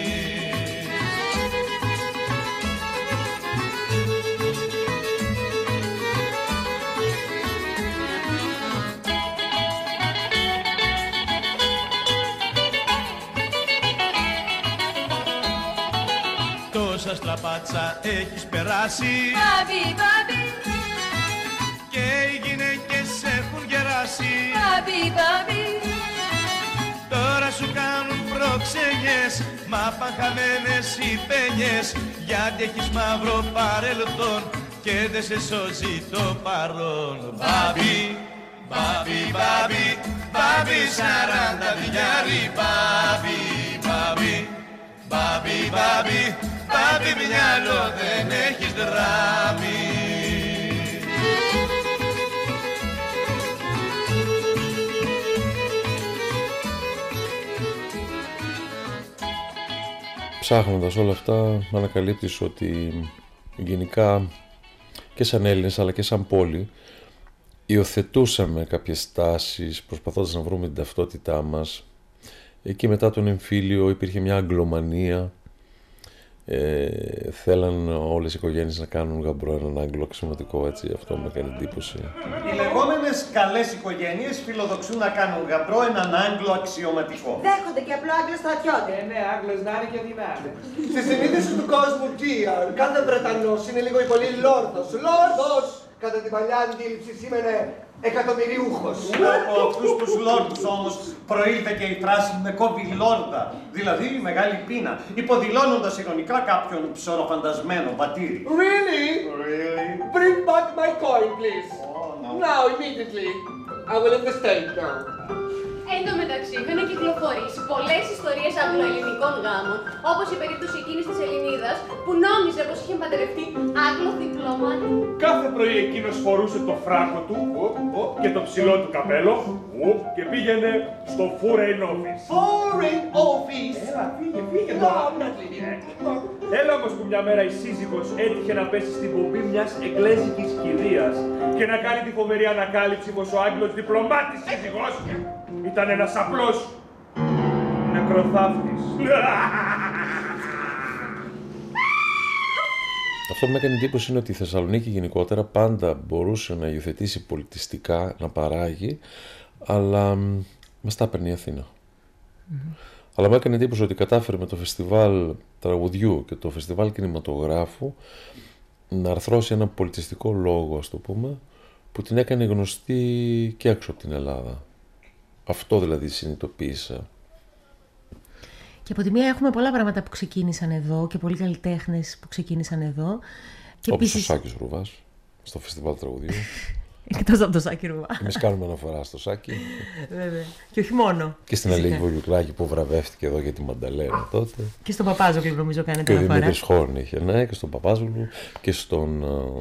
Τόσα στραπάτσα έχεις περάσει, Μπάμπι, μπάμπι, και οι γυναίκες έχουν γεράσει. Μπάμπι, μπάμπι, τώρα σου κάνουν προξενιές, μα παχαμένες οι πένιες, γιατί έχεις μαύρο παρελθόν και δεν σε σώζει το παρόν. Μπάμπι, μπάμπι, μπάμπι, μπάμπι, σαράντα διάρι. Μπάμπι, μπάμπι, μπάμπι, μπάμπι, μπάμπι, μυαλό δεν έχεις δράμει. Ψάχνοντας όλα αυτά ανακαλύπτεις ότι γενικά και σαν Έλληνες αλλά και σαν πόλη υιοθετούσαμε κάποιες τάσεις προσπαθώντας να βρούμε την ταυτότητά μας. Εκεί μετά τον εμφύλιο υπήρχε μια αγγλομανία. Ε, θέλαν όλες οι οικογένειες να κάνουν γαμπρό έναν Άγγλο αξιωματικό, έτσι, αυτό μου έκανε εντύπωση. Οι λεγόμενες καλές οικογένειες φιλοδοξούν να κάνουν γαμπρό έναν Άγγλο αξιωματικό. Δέχονται και απλό Άγγλο στρατιώτη. Ε, ναι, Άγγλος να είναι και ότι να είναι. Στη συνείδηση του κόσμου, Τζία, κάθε Βρετανός είναι λίγο ή πολύ λόρδος. Λόρδος! Κατά την παλιά αντίληψη σήμαινε εκατομμυριούχος. Από αυτούς τους λόρδους όμως προήλθε και η φράση «με κόβει λόρδα», δηλαδή μεγάλη πείνα, υποδηλώνοντας ειρωνικά κάποιον ψωροφαντασμένο πατήρι. Really? Really? Bring back my coin, please. Now, immediately. I will investigate now. Εν τω μεταξύ, είχαν κυκλοφορήσει πολλές ιστορίες αγγλοελληνικών γάμων, όπως η περίπτωση εκείνης της Ελληνίδας που νόμιζε πως είχε παντρευτεί Άγγλο διπλωμάτη. Κάθε πρωί εκείνος φορούσε το φράκο του και το ψηλό του καπέλο και πήγαινε στο Foreign Office. Foreign Office! Έλα, φύγε, φύγε τώρα. Έλα όμως που μια μέρα η σύζυγος έτυχε να πέσει στην πομπή μιας εγγλέζικης κηδείας και να κάνει τη φοβερή ανακάλυψη πως ο Άγγλος διπλωμάτης σύζυγος ήταν ένας απλός νεκροθάφτης. Αυτό που με έκανε εντύπωση είναι ότι η Θεσσαλονίκη γενικότερα πάντα μπορούσε να υιοθετήσει πολιτιστικά, να παράγει, αλλά μας τα έπαιρνε η Αθήνα. Mm-hmm. Αλλά μου έκανε εντύπωση ότι κατάφερε με το φεστιβάλ τραγουδιού και το φεστιβάλ κινηματογράφου να αρθρώσει ένα πολιτιστικό λόγο, ας το πούμε, που την έκανε γνωστή και έξω από την Ελλάδα. Αυτό δηλαδή συνειδητοποίησα. Και από τη μία έχουμε πολλά πράγματα που ξεκίνησαν εδώ και πολλοί καλλιτέχνες που ξεκίνησαν εδώ. Και όπως επίσης... ο Σάκης Ρουβάς στο φεστιβάλ τραγουδιού. Εκτός από το Σάκη Ρουβά. Εμείς κάνουμε αναφορά στο Σάκη. Βέβαια. Και όχι μόνο. Και στην Αλέγη Βολιουκλάκη που βραβεύτηκε εδώ για τη Μανταλένα τότε. Και στον Παπάζογλου νομίζω κάνετε και αναφορά. Και ο Δημήτρης Χόρν είχε, ναι, και στον Παπάζογλου και στον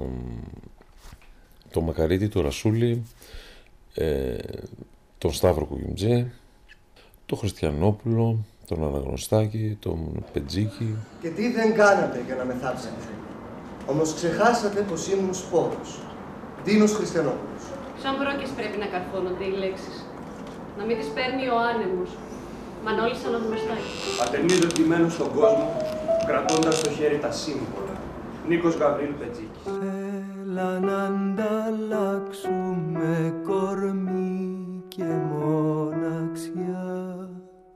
τον Μακαρίτη, τον Ρασούλη, ε, τον Σταύρο Κουγιμτζή, τον Χριστιανόπουλο, τον Αναγνωστάκη, τον Πετζίκη. Και τι δεν κάνατε για να με θάψετε. Όμως ξεχάσατε πως ήμουν σπόρος. Ντίνος Χριστιανόπουλος. Σαν μπρόκες πρέπει να καρφώνονται οι λέξεις. Να μην τις παίρνει ο άνεμος. Μανώλης Αναγνωστάκη. Ατενίδωτημένος στον κόσμο, κρατώντας στο χέρι τα σύμβολα. Νίκος Γαβρίλ Πετζίκης. Έλα να ανταλλάξουμε κορμί και μοναξιά.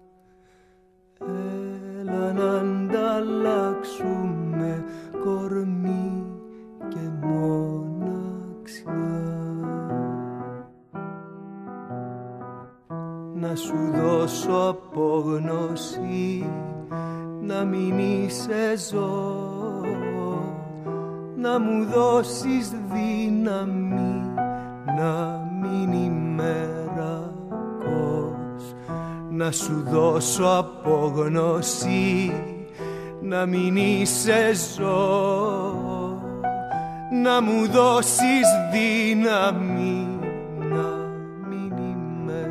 Έλα να ανταλλάξουμε κορμί και μοναξιά. Να σου δώσω απόγνωση, να μην είσαι ζώο, να μου δώσεις δύναμη, να μην είμαι ρακός. Να σου δώσω απόγνωση, να μην είσαι ζώο, να μου δώσεις δύναμη, να μην είμαι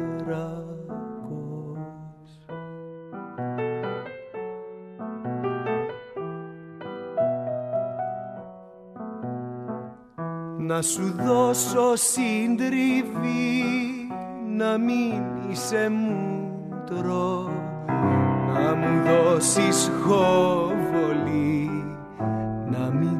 ρακός. Να σου δώσω συντριβή, να μην είσαι μούτρο, να μου δώσεις χόβολη, να μην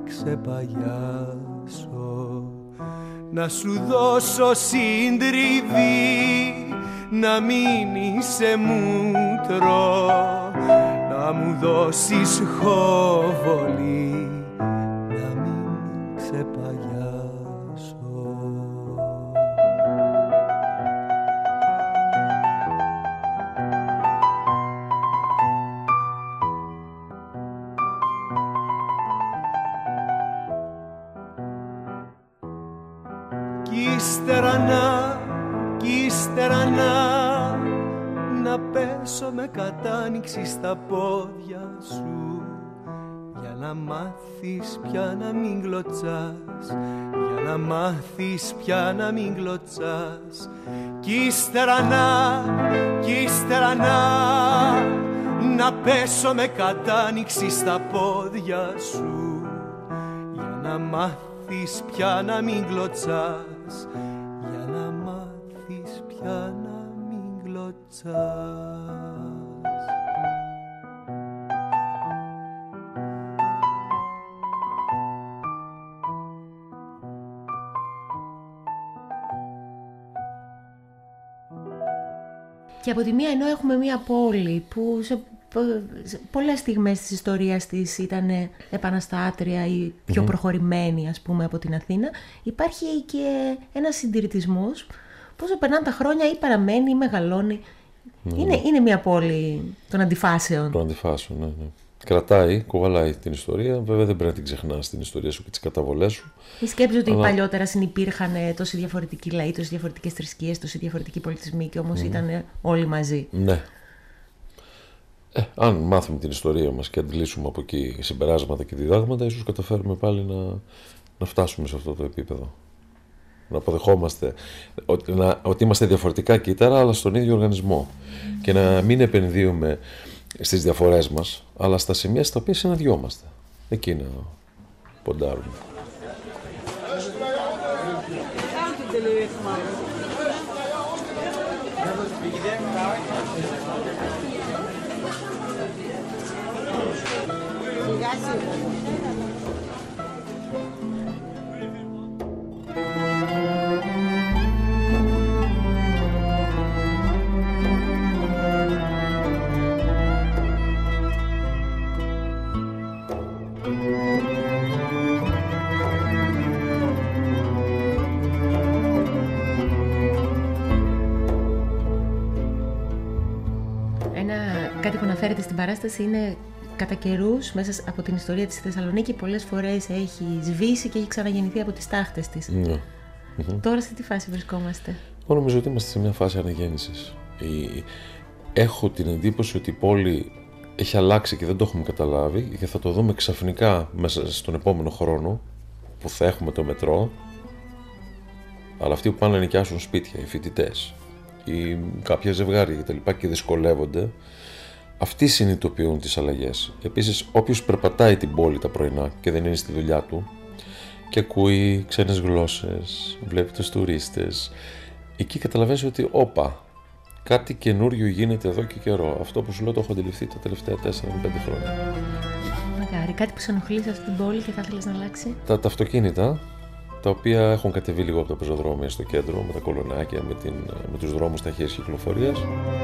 ξεπαγιάσω, να σου δώσω συντριβή, να μην είσαι μούτρο, να μου δώσεις χόβολη, να μην ξεπαγιάσω. Κι ύστερα να, κι ύστερα να, να πέσω με κατάνοιξη στα πόδια σου, για να μάθεις πια να μην γλωτσάς, για να μάθεις πια να μην γλωτσάς. Κι ύστερα να, κι ύστερα να, να πέσω με κατάνοιξη στα πόδια σου, για να μάθεις πια να μην γλωτσάς, για να μάθεις πια να μην γλωτσάς. Και από τη μία, ενώ έχουμε μία πόλη που σε πολλές στιγμές της ιστορίας της ήταν επαναστάτρια ή πιο mm-hmm. προχωρημένη, ας πούμε, από την Αθήνα, υπάρχει και ένας συντηρητισμός που όσο περνάνε τα χρόνια ή παραμένει ή μεγαλώνει. Mm-hmm. Είναι, είναι μία πόλη των αντιφάσεων. Των αντιφάσεων, ναι, ναι. Κρατάει, κουβαλάει την ιστορία. Βέβαια δεν πρέπει να την ξεχνάς την ιστορία σου και τις καταβολές σου. Η σκέψη ότι αλλά... παλιότερα συνυπήρχαν τόσοι διαφορετικοί λαοί, τόσοι διαφορετικές θρησκείες, τόσοι διαφορετικοί πολιτισμοί και όμως mm. ήταν όλοι μαζί. Ναι. Ε, αν μάθουμε την ιστορία μας και αντιλήσουμε από εκεί συμπεράσματα και διδάγματα, ίσως καταφέρουμε πάλι να, να φτάσουμε σε αυτό το επίπεδο. Να αποδεχόμαστε ότι, να, ότι είμαστε διαφορετικά κύτταρα, αλλά στον ίδιο οργανισμό. Mm. Και να μην επενδύουμε στις διαφορές μας, αλλά στα σημεία στα οποία συναντιόμαστε. Εκεί να ποντάρουμε. Κάτι που αναφέρεται στην παράσταση είναι κατά καιρούς μέσα από την ιστορία της Θεσσαλονίκη πολλές φορές έχει σβήσει και έχει ξαναγεννηθεί από τις τάχτες της. Ναι. Τώρα σε τι φάση βρισκόμαστε? Εγώ νομίζω ότι είμαστε σε μια φάση αναγέννησης. Έχω την εντύπωση ότι η πόλη έχει αλλάξει και δεν το έχουμε καταλάβει και θα το δούμε ξαφνικά μέσα στον επόμενο χρόνο που θα έχουμε το μετρό, αλλά αυτοί που πάνε να νοικιάσουν σπίτια, οι φοιτητές ή κάποια ζευγάρια και τα λοιπά και δυσκολεύονται, αυτοί συνειδητοποιούν τις αλλαγές. Επίσης, όποιος περπατάει την πόλη τα πρωινά και δεν είναι στη δουλειά του και ακούει ξένες γλώσσες, βλέπει τους τουρίστες, εκεί καταλαβαίνει ότι όπα, κάτι καινούριο γίνεται εδώ και καιρό. Αυτό που σου λέω το έχω αντιληφθεί τα τελευταία τέσσερα με πέντε χρόνια. Μακάρι, κάτι που σε ενοχλεί σε αυτή την πόλη και θα ήθελες να αλλάξει? Τα, τα αυτοκίνητα, τα οποία έχουν κατεβεί λίγο από τα πεζοδρόμια στο κέντρο, με τα κολονάκια, με, την, με τους δρόμους ταχείας κυκλοφορίας.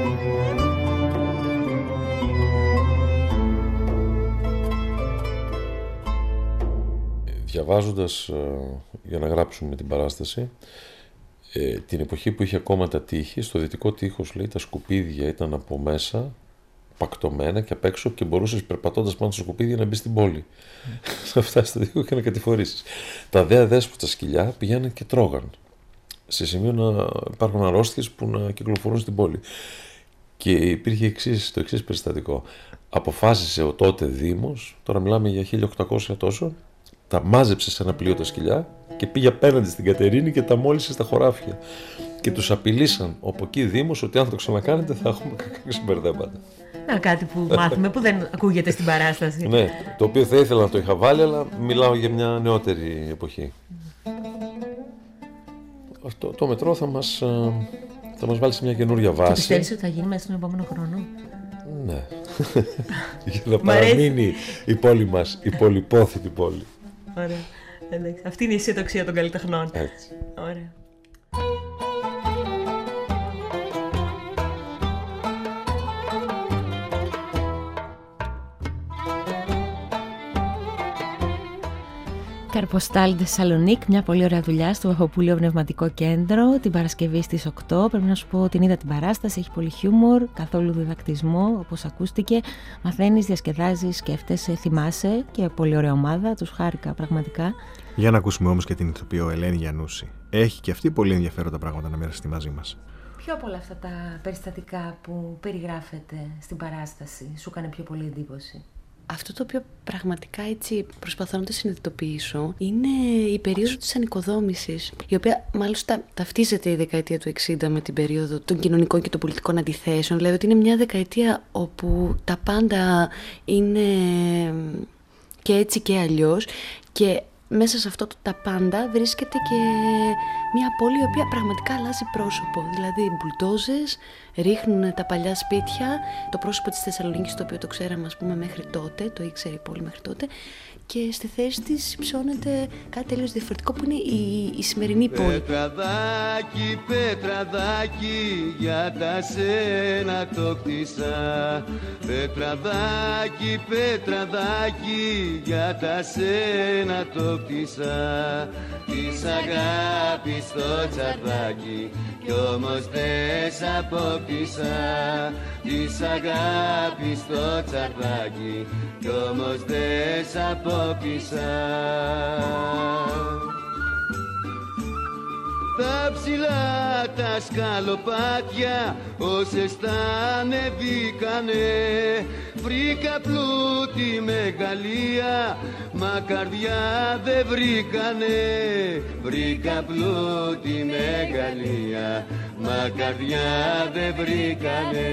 Διαβάζοντας, για να γράψουμε την παράσταση, ε, την εποχή που είχε ακόμα τα τείχη, στο δυτικό τείχος, λέει, τα σκουπίδια ήταν από μέσα, πακτωμένα και απ' έξω και μπορούσες περπατώντας πάνω στα σκουπίδια να μπεις στην πόλη. Mm. Να φτάσεις στο τείχο και να κατηφορήσεις. Τα δε αδέσποτα σκυλιά πηγαίναν και τρώγαν. Σε σημείο να υπάρχουν αρρώστιες που να κυκλοφορούν στην πόλη. Και υπήρχε εξής, το εξής περιστατικό. Αποφάσισε ο τότε Δήμος, τώρα μιλάμε για χίλια οκτακόσια τόσο, τα μάζεψε σε ένα πλοίο τα σκυλιά και πήγε απέναντι στην Κατερίνη και τα μόλισε στα χωράφια. Και τους απειλήσαν από εκεί Δήμος ότι αν το ξανακάνετε θα έχουμε συμπερδέματα. Να, κάτι που μάθουμε που δεν ακούγεται στην παράσταση. Ναι, το οποίο θα ήθελα να το είχα βάλει, αλλά μιλάω για μια νεότερη εποχή. Αυτό το μετρό θα μας Θα μας βάλει σε μια καινούρια βάση. Πιστεύεις ότι θα γίνει μέσα στον επόμενο χρόνο? Ναι. Για να παραμείνει η πόλη μας, η πολυπόθητη πόλη. Ωραία. Εντάξει. Αυτή είναι η αισιοδοξία των καλλιτεχνών. Έτσι. Ωραία. Καρποστάλ Θεσσαλονίκ, μια πολύ ωραία δουλειά στο Βαχοπούλιο Πνευματικό Κέντρο την Παρασκευή στις οκτώ. Πρέπει να σου πω, την είδα την παράσταση, έχει πολύ χιούμορ, καθόλου διδακτισμό, όπως ακούστηκε. Μαθαίνεις, διασκεδάζεις, σκέφτεσαι, θυμάσαι και πολύ ωραία ομάδα, τους χάρηκα πραγματικά. Για να ακούσουμε όμως και την ηθοποιό Ελένη Γιαννούση. Έχει και αυτή πολύ ενδιαφέροντα πράγματα να μοιραστεί μαζί μας. Ποιο από όλα αυτά τα περιστατικά που περιγράφεται στην παράσταση σου έκανε πιο πολύ εντύπωση? Αυτό το οποίο πραγματικά έτσι προσπαθώ να το συνειδητοποιήσω είναι η περίοδος της ανοικοδόμησης, η οποία μάλιστα ταυτίζεται η δεκαετία του εξήντα με την περίοδο των κοινωνικών και των πολιτικών αντιθέσεων. Δηλαδή ότι είναι μια δεκαετία όπου τα πάντα είναι και έτσι και αλλιώς, και μέσα σε αυτό το τα πάντα βρίσκεται και μια πόλη η οποία πραγματικά αλλάζει πρόσωπο. Δηλαδή μπουλντόζες ρίχνουν τα παλιά σπίτια, το πρόσωπο της Θεσσαλονίκης, το οποίο το ξέραμε ας πούμε μέχρι τότε, το ήξερε η πόλη μέχρι τότε, και στη θέση της ψώνεται κάτι τελείως διαφορετικό που είναι η, η σημερινή πόλη. Πετραδάκι, πετραδάκι, για τα σένα το κτίσα. Πετραδάκι, πετραδάκι, για τα σένα το κτίσα. Της αγάπης στο τσαρδάκι, κι όμως δεν σ' απόκτησα. Της αγάπης στο τσαρδάκι, κι όμως δεν σ' απόκτησα. Τα ψηλά τα σκαλοπάτια όσες τα ανεβήκανε, βρήκα πλούτη μεγαλεία, μα καρδιά δεν βρήκανε. Βρήκα πλούτη μεγαλεία, μα καρδιά δεν βρήκανε.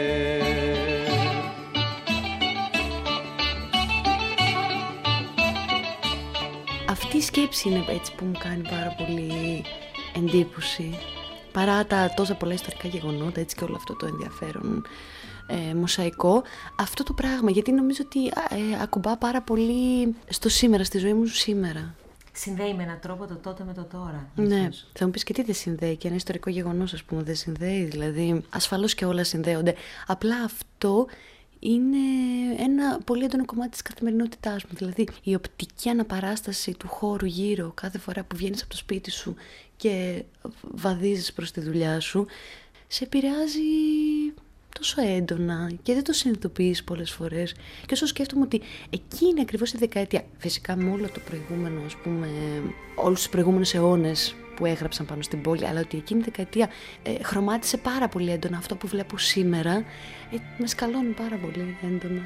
Αυτή η σκέψη είναι έτσι που μου κάνει πάρα πολύ εντύπωση, παρά τα τόσα πολλά ιστορικά γεγονότα, έτσι και όλο αυτό το ενδιαφέρον ε, μοσαϊκό, αυτό το πράγμα, γιατί νομίζω ότι ε, ακουμπά πάρα πολύ στο σήμερα, στη ζωή μου σήμερα. Συνδέει με έναν τρόπο το τότε με το τώρα. Ναι, ίσως. θα μου πεις και τι δεν συνδέει, και ένα ιστορικό γεγονός ας πούμε δεν συνδέει, δηλαδή ασφαλώς και όλα συνδέονται, απλά αυτό είναι ένα πολύ έντονο κομμάτι της καθημερινότητάς μου. Δηλαδή η οπτική αναπαράσταση του χώρου γύρω κάθε φορά που βγαίνεις από το σπίτι σου και βαδίζεις προς τη δουλειά σου σε επηρεάζει τόσο έντονα και δεν το συνειδητοποιείς πολλές φορές. Και όσο σκέφτομαι ότι εκεί είναι ακριβώς η δεκαετία, φυσικά με όλο το προηγούμενο, ας πούμε, όλους τους προηγούμενους αιώνες που έγραψαν πάνω στην πόλη, αλλά ότι εκείνη η δεκαετία ε, χρωμάτισε πάρα πολύ έντονα αυτό που βλέπω σήμερα, ε, με σκαλώνει πάρα πολύ έντονα.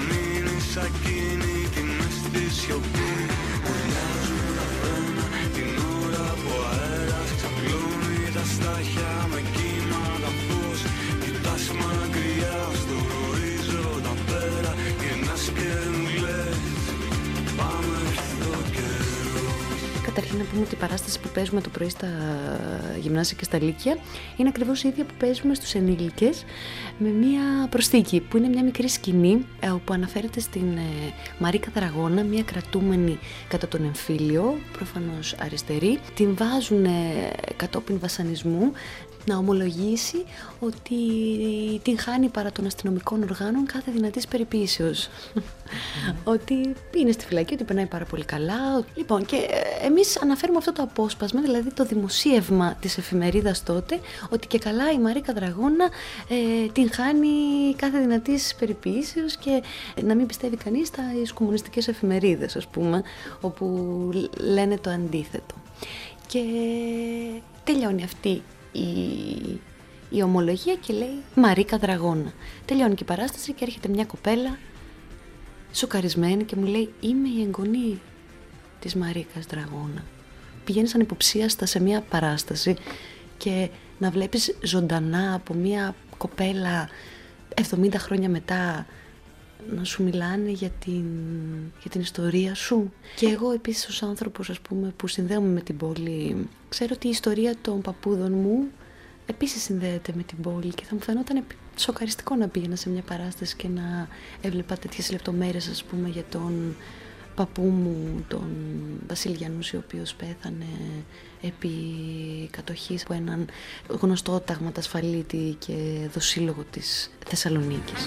Εκείνη την αίσθηση σιωπή, ουρλιάζουν τα φρένα, την Καταρχήν να πούμε ότι η παράσταση που παίζουμε το πρωί στα γυμνάσια και στα λύκεια είναι ακριβώς η ίδια που παίζουμε στους ενήλικες, με μία προσθήκη που είναι μια μικρή σκηνή όπου αναφέρεται στην Μαρίκα Δραγώνα, μια κρατούμενη κατά τον εμφύλιο, προφανώς αριστερή. Την βάζουν κατόπιν βασανισμού να ομολογήσει ότι την χάνει παρά των αστυνομικών οργάνων κάθε δυνατής περιποίησεως. Ότι είναι στη φυλακή, ότι περνάει πάρα πολύ καλά. Λοιπόν, και εμείς αναφέρουμε αυτό το απόσπασμα, δηλαδή το δημοσίευμα της εφημερίδας τότε, ότι και καλά η Μαρίκα Δραγώνα ε, την χάνει κάθε δυνατής περιποίησεως και να μην πιστεύει κανείς στις κομμουνιστικές εφημερίδες, ας πούμε, όπου λένε το αντίθετο. Και τελειώνει αυτή Η, η ομολογία και λέει Μαρίκα Δραγώνα. Τελειώνει και η παράσταση και έρχεται μια κοπέλα σοκαρισμένη και μου λέει είμαι η εγγονή της Μαρίκας Δραγώνα. Πηγαίνεις ανυποψίαστα σε μια παράσταση και να βλέπεις ζωντανά από μια κοπέλα εβδομήντα χρόνια μετά να σου μιλάνε για την, για την ιστορία σου. Και εγώ επίσης ως άνθρωπος, ας πούμε, που συνδέομαι με την πόλη, ξέρω ότι η ιστορία των παππούδων μου επίσης συνδέεται με την πόλη και θα μου φαινόταν σοκαριστικό να πήγαινα σε μια παράσταση και να έβλεπα τέτοιες λεπτομέρειες, ας πούμε, για τον παππού μου, τον Βασίλη Γιαννούση, ο οποίος πέθανε επί κατοχής από έναν γνωστό ταγματασφαλίτη και δοσύλλογο της Θεσσαλονίκης.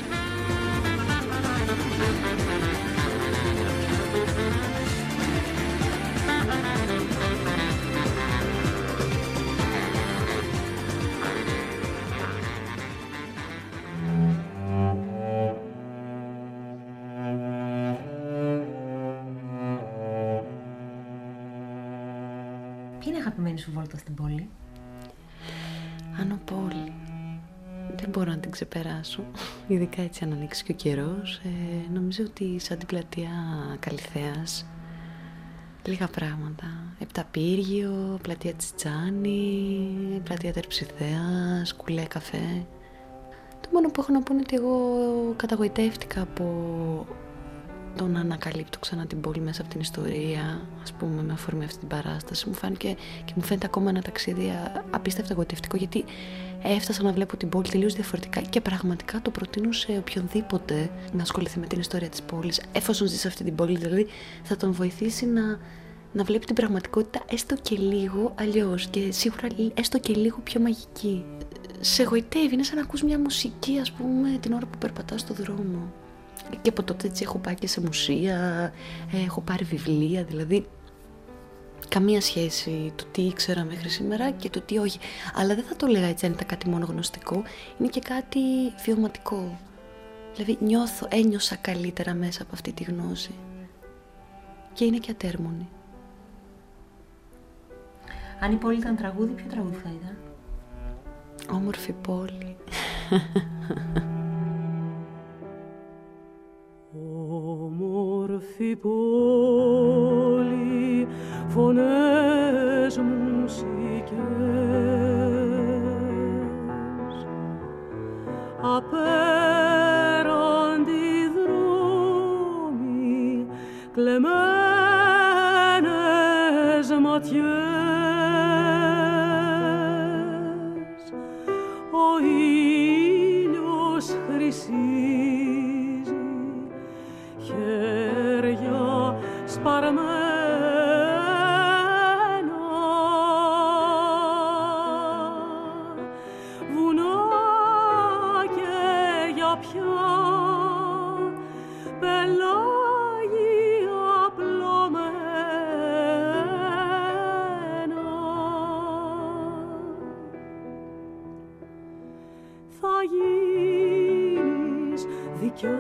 Ποια είναι η αγαπημένη σου βόλτα στην πόλη? Άνω Πόλη. Δεν μπορώ να την ξεπεράσω, ειδικά έτσι αν ανοίξει και ο καιρός. Ε, νομίζω ότι σαν την πλατεία Καλυθέας, λίγα πράγματα. Επταπύργιο, πλατεία Τσιτσάνη, πλατεία Τερψιθέας, Κουλέ Καφέ. Το μόνο που έχω να πω είναι ότι εγώ καταγοητεύτηκα από το να ανακαλύπτω ξανά την πόλη μέσα από την ιστορία, ας πούμε, με αφορμή αυτή την παράσταση. Μου φάνηκε και μου φαίνεται ακόμα ένα ταξίδι απίστευτα εγωιτευτικό, γιατί έφτασα να βλέπω την πόλη τελείως διαφορετικά και πραγματικά το προτείνω σε οποιονδήποτε να ασχοληθεί με την ιστορία της πόλης. Εφόσον ζει σε αυτή την πόλη, δηλαδή, θα τον βοηθήσει να, να βλέπει την πραγματικότητα έστω και λίγο αλλιώς και σίγουρα έστω και λίγο πιο μαγική. Σε εγωιτεύει, είναι σαν να ακούς μια μουσική, ας πούμε, την ώρα που περπατάς στο δρόμο. Και από τότε έτσι έχω πάει και σε μουσεία, έχω πάρει βιβλία, δηλαδή καμία σχέση το τι ήξερα μέχρι σήμερα και το τι όχι. Αλλά δεν θα το έλεγα έτσι αν ήταν κάτι μόνο γνωστικό, είναι και κάτι βιωματικό. Δηλαδή νιώθω, ένιωσα καλύτερα μέσα από αυτή τη γνώση. Και είναι και ατέρμονη. Αν η πόλη ήταν τραγούδι, ποιο τραγούδι θα ήταν? Όμορφη πόλη. Όμορφη πόλη, φωνές, μουσικές, απέραντι δρόμοι, κλεμμένες ματιές, ο ήλιος χρυσίζει, χέρια σπαρμένα, βουνά και για πια, πελάγι απλωμένα. Θα γίνεις δικιά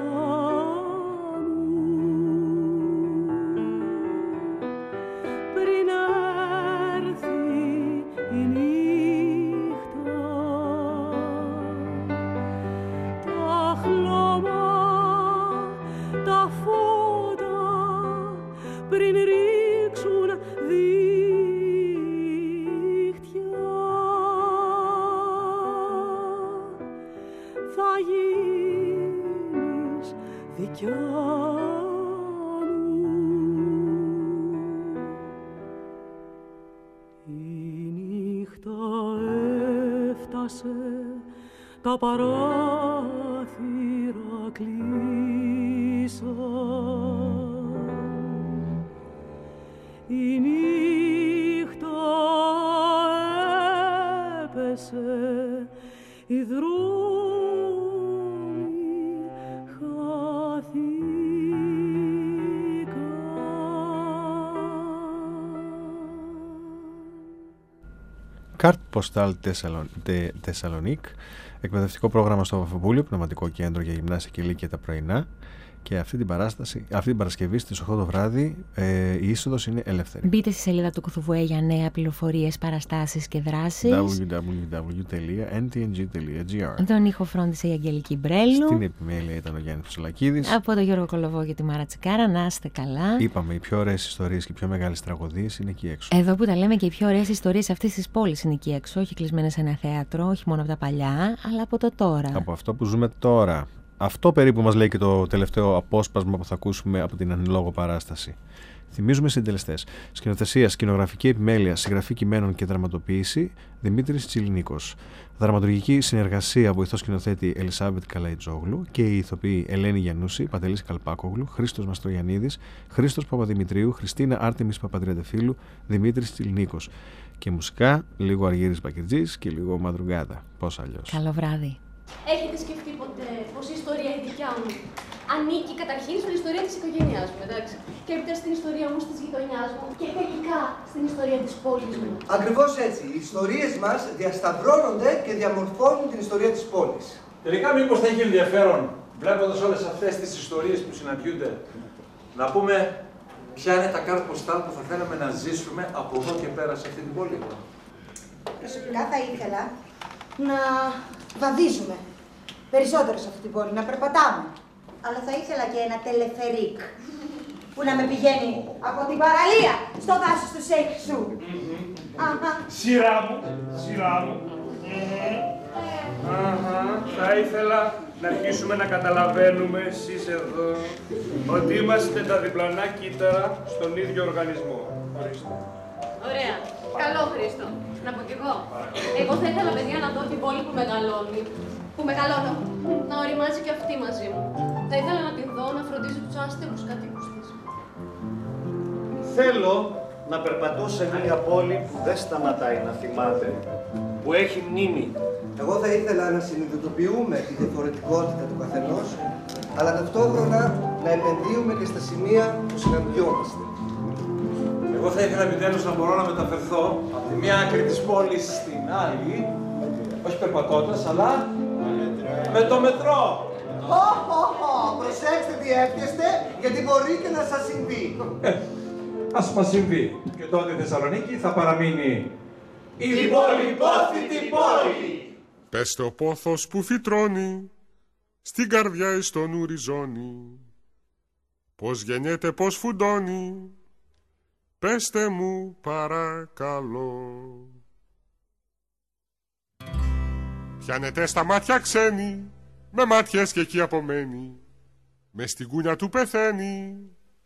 άσε τα παράθυρα κλείσαν. Η νύχτα έπεσε, οι δρόμοι χάθηκαν. Κάρτ Ποστάλ Θεσσαλονίκ, εκπαιδευτικό πρόγραμμα στο Βαφοπούλιο, πνευματικό κέντρο για γυμνάσια και ηλίκια τα πρωινά. Και αυτή την, παράσταση, αυτή την Παρασκευή στις οκτώ το βράδυ ε, η είσοδος είναι ελεύθερη. Μπείτε στη σελίδα του Κουθουβουέ για νέα πληροφορίες, παραστάσεις και δράσεις. double-u double-u double-u τελεία εν τι εν τζι τελεία τζι άρ. Τον ήχο φρόντισε η Αγγελική Μπρέλου. Στην επιμέλεια ήταν ο Γιάννης Ψολακίδης. Από τον Γιώργο Κολοβό και τη Μάρα Τσικάρα. Να είστε καλά. Είπαμε, οι πιο ωραίες ιστορίες και οι πιο μεγάλες τραγωδίες είναι εκεί έξω. Εδώ που τα λέμε και οι πιο ωραίες ιστορίες αυτής της πόλης είναι εκεί έξω. Όχι κλεισμένες σε ένα θέατρο, όχι μόνο από τα παλιά, αλλά από το τώρα. Από αυτό που ζούμε τώρα. Αυτό περίπου μας λέει και το τελευταίο απόσπασμα που θα ακούσουμε από την εν λόγω παράσταση. Θυμίζουμε συντελεστές. Σκηνοθεσία, σκηνογραφική επιμέλεια, συγγραφή κειμένων και δραματοποίηση Δημήτρης Τσιλινίκος. Δραματουργική συνεργασία βοηθός σκηνοθέτη Ελισάβετ Καλαϊτζόγλου και οι ηθοποιοί Ελένη Γιαννούση, Παντελής Καλπάκογλου, Χρήστος Μαστρογιαννίδης, Χρήστος Παπαδημητρίου, Χριστίνα Άρτεμις Παπαντριαντεφύλου, Δημήτρης Τσιλινίκος. Και μουσικά λίγο Αργύρης Μπακερτζής και λίγο Μαδρουγκάτα. Πώς αλλιώς. Καλό βράδυ. Έχετε σκεφτεί ποτέ πως η ιστορία η δικιά μου ανήκει καταρχήν στην ιστορία της οικογένειάς μου, εντάξει, και έπειτα στην ιστορία μου, της γειτονιάς μου και τελικά στην ιστορία της πόλης μου. Ακριβώς έτσι. Οι ιστορίες μας διασταυρώνονται και διαμορφώνουν την ιστορία της πόλης. Τελικά μήπως θα έχει ενδιαφέρον, βλέποντας όλες αυτές τις ιστορίες που συναντιούνται, να πούμε ποια είναι τα κάρτ ποστάλ που θα θέλαμε να ζήσουμε από εδώ και πέρα σε αυτή την πόλη. Προσωπικά θα ήθελα να βαδίζουμε περισσότερο σε αυτή την πόλη, να περπατάμε. Αλλά θα ήθελα και ένα τελεφερίκ που να με πηγαίνει από την παραλία στο δάσος του Σέιχ Σου. Σειρά μου, σειρά μου. Θα ήθελα να αρχίσουμε να καταλαβαίνουμε εσείς εδώ ότι είμαστε τα διπλανά κύτταρα στον ίδιο οργανισμό. Ωραία. Καλό, Χρήστο. Να πω κι εγώ. Εγώ θα ήθελα, παιδιά, να δω την πόλη που μεγαλώνει. Που μεγαλώνω. Να οριμάζει και αυτή μαζί μου. Θα ήθελα να την δω να φροντίζει τους άστεγους κατοίκους της. Θέλω να περπατώ σε μια πόλη που δεν σταματάει να θυμάται, που έχει μνήμη. Εγώ θα ήθελα να συνειδητοποιούμε τη διαφορετικότητα του καθενός, αλλά ταυτόχρονα να επενδύουμε και στα σημεία που συναντιόμαστε. Εγώ θα ήθελα επιτέλους να μπορώ να μεταφερθώ από τη μία άκρη της πόλης στην άλλη, όχι περπατώντας, αλλά με το μετρό. Ω, προσέξτε τι εύχεστε, γιατί μπορεί και να σας συμβεί. Ε, ας μας συμβεί. Και τότε η Θεσσαλονίκη θα παραμείνει η πολυπόθητη πόλη. Πέστε ο πόθος που φυτρώνει στην καρδιά ή στον ουριζόνι, πώς γεννιέται, πώς φουντώνει, πέστε μου παρακαλώ. Πιάνετε στα μάτια ξένη, με μάτιες και εκεί απομένει, μες στην κούνια του πεθαίνει.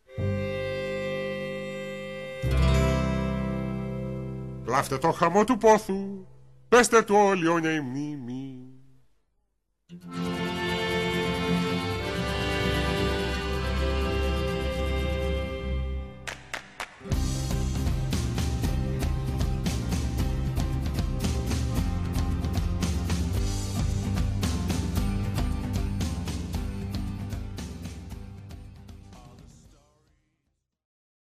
Κλάφτε το χαμό του πόθου, πέστε του όλη όνια η μνήμη.